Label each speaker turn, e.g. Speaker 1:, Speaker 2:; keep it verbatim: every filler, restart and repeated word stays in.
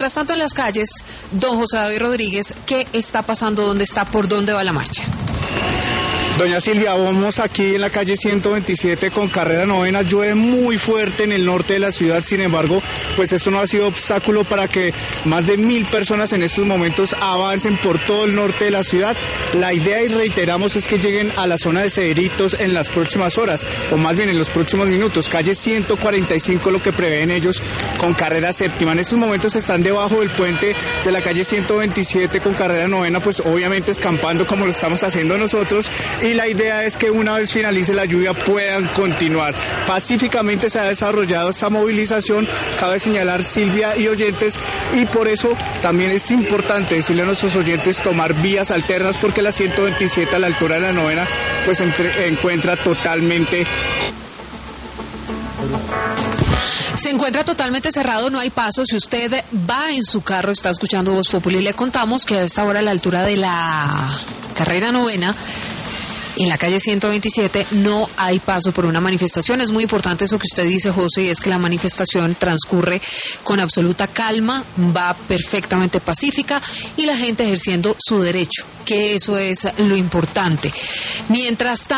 Speaker 1: Mientras tanto en las calles, don José David Rodríguez, ¿qué está pasando? ¿Dónde está? ¿Por dónde va la marcha?
Speaker 2: Doña Silvia, vamos aquí en la calle ciento veintisiete con carrera novena. Llueve muy fuerte en el norte de la ciudad, sin embargo, pues esto no ha sido obstáculo para que más de mil personas en estos momentos avancen por todo el norte de la ciudad. La idea, y reiteramos, es que lleguen a la zona de Cedritos en las próximas horas, o más bien en los próximos minutos. Calle ciento cuarenta y cinco, lo que prevén ellos con carrera séptima. En estos momentos están debajo del puente de la calle ciento veintisiete con carrera novena, pues obviamente escampando como lo estamos haciendo nosotros. Y la idea es que una vez finalice la lluvia puedan continuar. Pacíficamente se ha desarrollado esta movilización, cabe señalar, Silvia y oyentes, y por eso también es importante decirle a nuestros oyentes tomar vías alternas, porque la ciento veintisiete a la altura de la novena pues entre, encuentra totalmente...
Speaker 1: Se encuentra totalmente cerrado, no hay paso. Si usted va en su carro, está escuchando Voz Populi, le contamos que a esta hora a la altura de la carrera novena, en la calle ciento veintisiete, no hay paso por una manifestación. Es muy importante eso que usted dice, José, y es que la manifestación transcurre con absoluta calma, va perfectamente pacífica y la gente ejerciendo su derecho, que eso es lo importante. Mientras tanto,